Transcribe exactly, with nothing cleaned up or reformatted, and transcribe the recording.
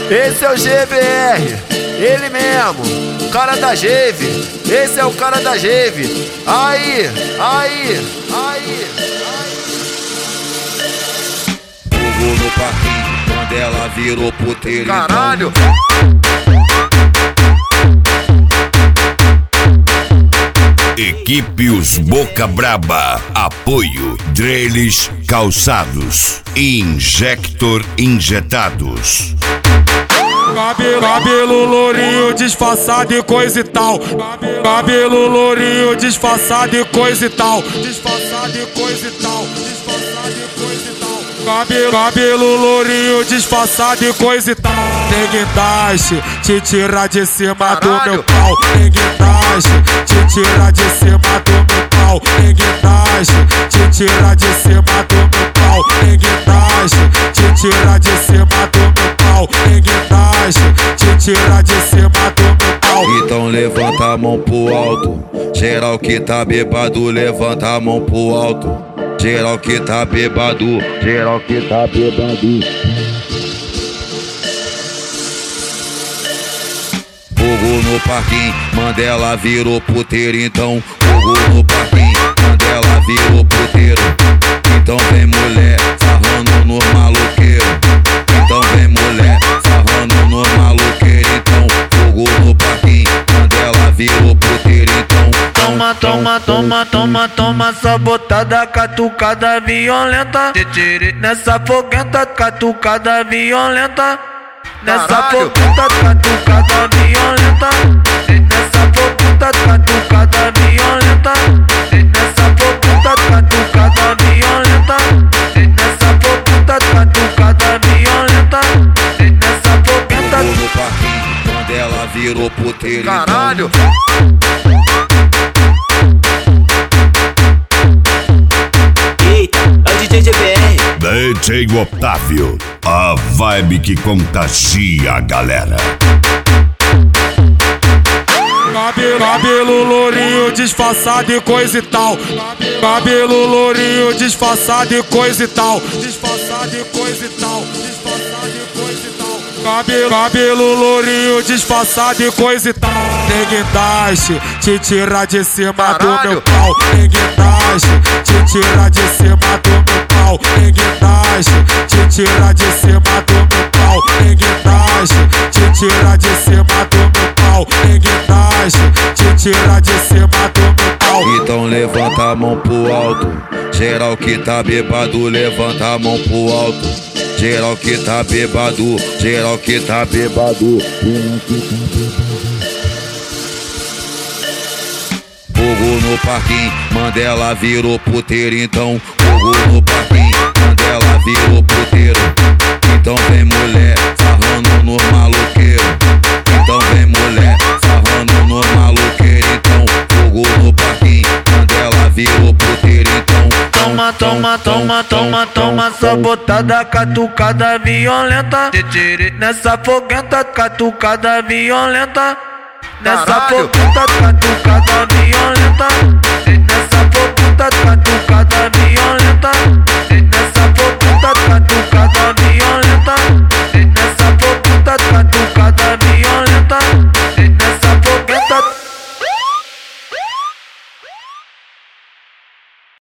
Esse é o G B R, ele mesmo, cara da Geve. Esse é o cara da Geve. Aí, aí, aí, aí. Fogo no parquinho, quando ela virou puteiro. Caralho! Equipe Os Boca Braba. Apoio Dreles Calçados. Injector Injetados. Cabelo, cabelo lourinho disfarçado e coisa e tal. Cabelo lourinho disfarçado e coisa e tal. Disfarçado e coisa e tal. Disfarçado e coisa e tal. Cabelo, cabelo lourinho disfarçado e coisa e tal. Tem guindaste, te tira de cima Caralho. do meu pau. Tem guindaste, te tira de cima do meu pau. Tem guindaste, te tira de cima do meu pau. Tem guindaste, te tira de cima do meu pau. Tem guindaste, te tira de cima do meu pau. Então levanta a mão pro alto. Geral que tá bebado, levanta a mão pro alto. Geral que tá bebado, geral que tá bebado. Fogo no parquinho, Mandela virou puteiro. Então fogo no parquinho, Mandela virou puteiro. Então vem mulher, sarrando no maloqueiro. Então vem mulher, sarrando no maloqueiro. Então fogo no parquinho, Mandela virou puteiro. Então Toma, toma, toma, toma, toma, sabotada, catucada violenta. Nessa foguenta, catucada violenta. Nessa Caralho. foguenta, catucada violenta. Nessa foguenta, catucada violenta. Nessa foguenta, catucada violenta. Nessa foguenta, catucada violenta. Nessa foguenta. fogo no parquinho, Mandela virou puteiro. Caralho! Eita, é o D J G B R. D J Otávio. A vibe que contagia a galera. Cabelo, cabelo lourinho disfarçado e coisa e tal. Cabelo lourinho disfarçado e coisa e tal. Disfarçado e coisa e tal. Disfarçado e coisa e tal. Cabelo, cabelo lourinho disfarçado e coisa e tal. Tem guindaste, te tira de cima Caralho. do meu pau. Tem guindaste, te tira de cima do meu pau. Tem guindaste, te tira de cima do meu pau. Tem guindaste, te tira de cima do meu pau. Tem guindaste, te tira de cima do meu pau. Então levanta a mão pro alto. Geral que tá bebado, levanta a mão pro alto. Geral que tá bebado, geral que tá bebado. Fogo no parquinho, Mandela virou puteiro. Então fogo no parquinho, Mandela virou puteiro. Então vem mulher, sarrando no maloqueiro. Então vem mulher, sarrando no maloqueiro. Então fogo no parquinho, Mandela virou puteiro. Então Toma, toma, toma, toma, toma, sabotada, catucada violenta. Nessa foguenta, catucada violenta. Nessa Caralho. foguenta, catucada violenta. Nessa foguenta, catucada